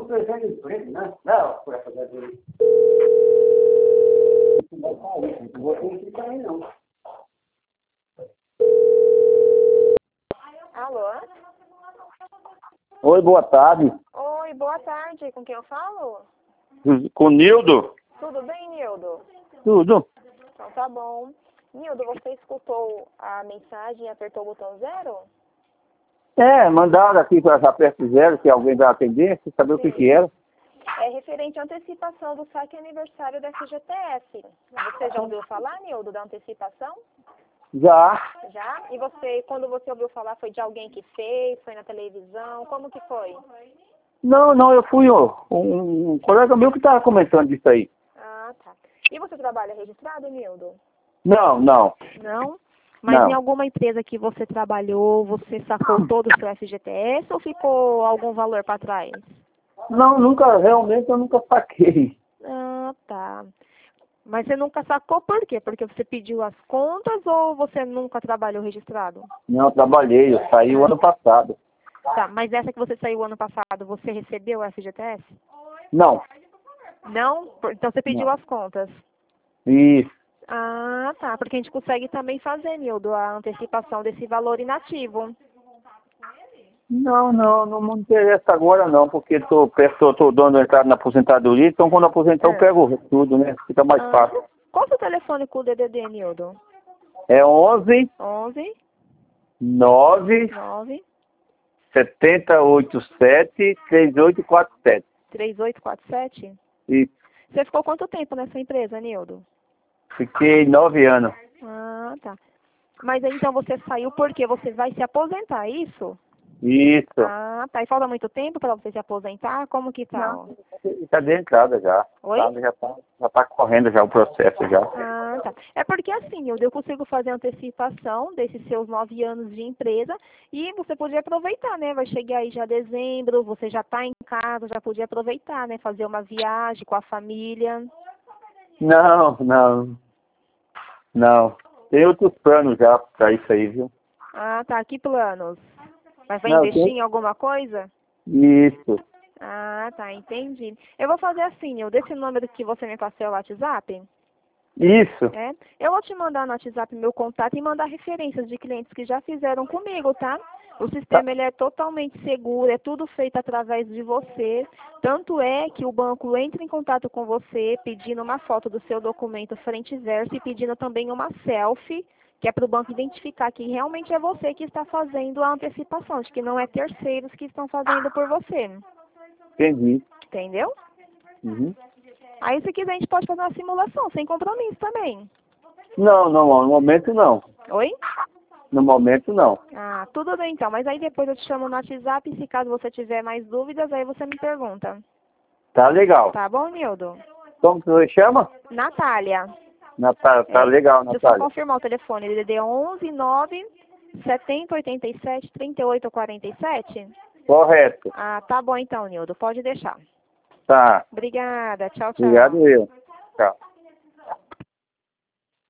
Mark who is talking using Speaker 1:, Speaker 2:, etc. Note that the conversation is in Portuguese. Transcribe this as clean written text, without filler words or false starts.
Speaker 1: não precisa de emprego, né? Não, por essa vez. Não vou ficar aí, não.
Speaker 2: Alô?
Speaker 3: Oi, boa tarde.
Speaker 2: Oi, boa tarde. Com quem eu falo?
Speaker 3: Com o Nildo?
Speaker 2: Tudo bem, Nildo?
Speaker 3: Tudo.
Speaker 2: Então tá bom. Nildo, você escutou a mensagem e apertou o botão 0?
Speaker 3: Mandaram aqui para essa perto zero, que alguém vai atender, sem saber o que era.
Speaker 2: É referente à antecipação do saque aniversário da FGTS. Você já ouviu falar, Nildo, da antecipação?
Speaker 3: Já.
Speaker 2: Já? E você, quando você ouviu falar, foi de alguém que fez? Foi na televisão? Como que foi?
Speaker 3: Não, eu fui um colega meu que estava comentando disso aí.
Speaker 2: Ah, tá. E você trabalha registrado, Nildo?
Speaker 3: Não.
Speaker 2: Não? Mas
Speaker 3: Não.
Speaker 2: em alguma empresa que você trabalhou, você sacou todo o seu FGTS ou ficou algum valor para trás?
Speaker 3: Não, realmente eu nunca saquei.
Speaker 2: Ah, tá. Mas você nunca sacou por quê? Porque você pediu as contas ou você nunca trabalhou registrado?
Speaker 3: Não, trabalhei, eu saí o ano passado.
Speaker 2: Tá, mas essa que você saiu ano passado, você recebeu o FGTS?
Speaker 3: Não.
Speaker 2: Não? Então você pediu
Speaker 3: Não.
Speaker 2: as contas.
Speaker 3: Isso.
Speaker 2: Ah, tá. Porque a gente consegue também fazer, Nildo, a antecipação desse valor inativo.
Speaker 3: Não me interessa agora não, porque estou dando entrada na aposentadoria, então quando aposentar eu pego tudo, né? Fica mais fácil.
Speaker 2: Qual o seu telefone com o DDD, Nildo?
Speaker 3: É 11
Speaker 2: 11
Speaker 3: 9
Speaker 2: 9
Speaker 3: 7087 3847.
Speaker 2: 3847?
Speaker 3: E
Speaker 2: Você ficou quanto tempo nessa empresa, Nildo?
Speaker 3: fiquei 9 anos.
Speaker 2: Ah, tá. Mas aí, então você saiu porque você vai se aposentar, é isso?
Speaker 3: Isso.
Speaker 2: Ah, tá. E falta muito tempo para você se aposentar? Como que tá?
Speaker 3: Não, já dei entrada já.
Speaker 2: Oi?
Speaker 3: Já tá correndo já o processo já.
Speaker 2: Ah, tá. É porque assim, Nildo, eu consigo fazer antecipação desses seus 9 anos de empresa e você podia aproveitar, né? Vai chegar aí já dezembro, você já tá em casa, já podia aproveitar, né? Fazer uma viagem com a família.
Speaker 3: Não. Tem outros planos já pra isso aí, viu?
Speaker 2: Ah, tá. Que planos? Mas vai
Speaker 3: Não,
Speaker 2: investir em alguma coisa?
Speaker 3: Isso.
Speaker 2: Ah, tá. Entendi. Eu vou fazer assim, Nildo, esse número que você me passou é o WhatsApp?
Speaker 3: Isso.
Speaker 2: É. Eu vou te mandar no WhatsApp meu contato e mandar referências de clientes que já fizeram comigo, tá? O sistema ele é totalmente seguro, é tudo feito através de você. Tanto é que o banco entra em contato com você pedindo uma foto do seu documento frente e verso e pedindo também uma selfie, que é para o banco identificar que realmente é você que está fazendo a antecipação, de que não é terceiros que estão fazendo por você.
Speaker 3: Entendi.
Speaker 2: Entendeu?
Speaker 3: Uhum.
Speaker 2: Aí, se quiser, a gente pode fazer uma simulação, sem compromisso também.
Speaker 3: Não, no momento não.
Speaker 2: Oi?
Speaker 3: No momento não.
Speaker 2: Ah, tudo bem então. Mas aí depois eu te chamo no WhatsApp e se caso você tiver mais dúvidas, aí você me pergunta.
Speaker 3: Tá legal.
Speaker 2: Tá bom, Nildo?
Speaker 3: Como que você chama?
Speaker 2: Natália.
Speaker 3: Tá legal,
Speaker 2: Deixa eu só
Speaker 3: Natália.
Speaker 2: confirmar o telefone. DDD 11 9 70 87 38 47?
Speaker 3: Correto.
Speaker 2: Ah, tá bom então, Nildo. Pode deixar.
Speaker 3: Tá.
Speaker 2: Obrigada. Tchau, tchau.
Speaker 3: Obrigado eu. Tchau.